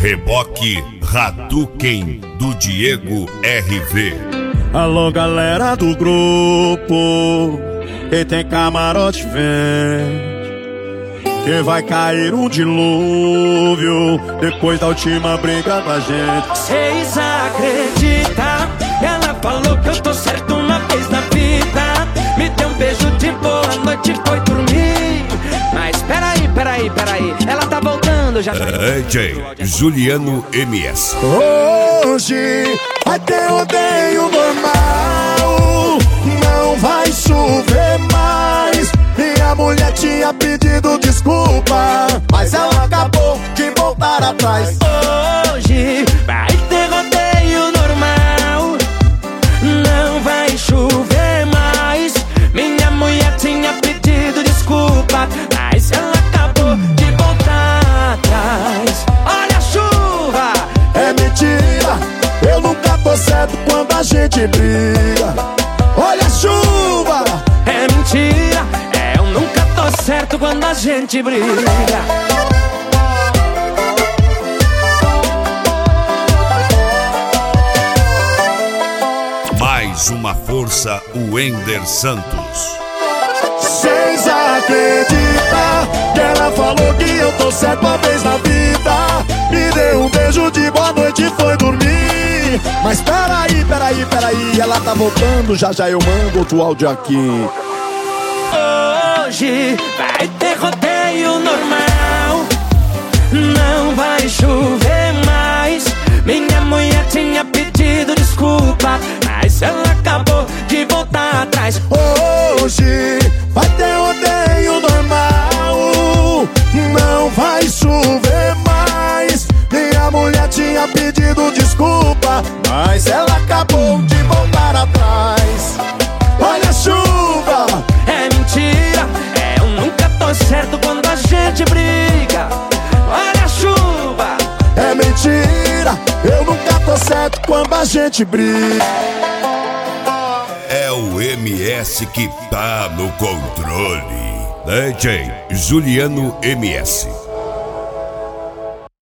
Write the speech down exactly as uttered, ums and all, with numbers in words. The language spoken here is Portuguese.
Reboque Hadouken do Diego R V. Alô galera do grupo, quem tem camarote vem, que vai cair um dilúvio depois da última briga da gente. Cês acreditam? Ela falou que eu tô certo uma vez na vida, me deu um beijo de boa noite e foi dormir. Mas peraí, peraí, peraí, ela tá voltando já. D J Juliano M S. Hoje vai ter rodeio normal, não vai chover mais. Minha mulher tinha pedido desculpa, mas ela acabou de voltar atrás. Hoje vai ter rodeio normal, não vai chover mais. Minha mulher tinha pedido desculpa, mas ela acabou de voltar atrás. Olha a chuva! É mentira, eu nunca tô certo quando a gente briga. Olha a chuva! É mentira, é, eu nunca tô certo quando a gente briga. Mais uma força, o Ender Santos. Cês acreditam que ela falou que eu tô certo uma vez na vida, me deu um beijo de boa noite e foi dormir. Mas peraí, peraí, peraí, ela tá voltando, já já eu mando outro áudio aqui. Hoje vai ter rodeio normal, não vai chover mais. Minha mulher tinha pedido desculpa, mas ela acabou de voltar atrás. Hoje vai ter rodeio normal, não vai chover mais. Minha mulher tinha pedido desculpa, mas ela acabou de voltar atrás. Olha a chuva! É mentira, é, eu nunca tô certo quando a gente briga. Olha a chuva! É mentira, eu nunca tô certo quando a gente briga. É o M S que tá no controle. D J Juliano M S.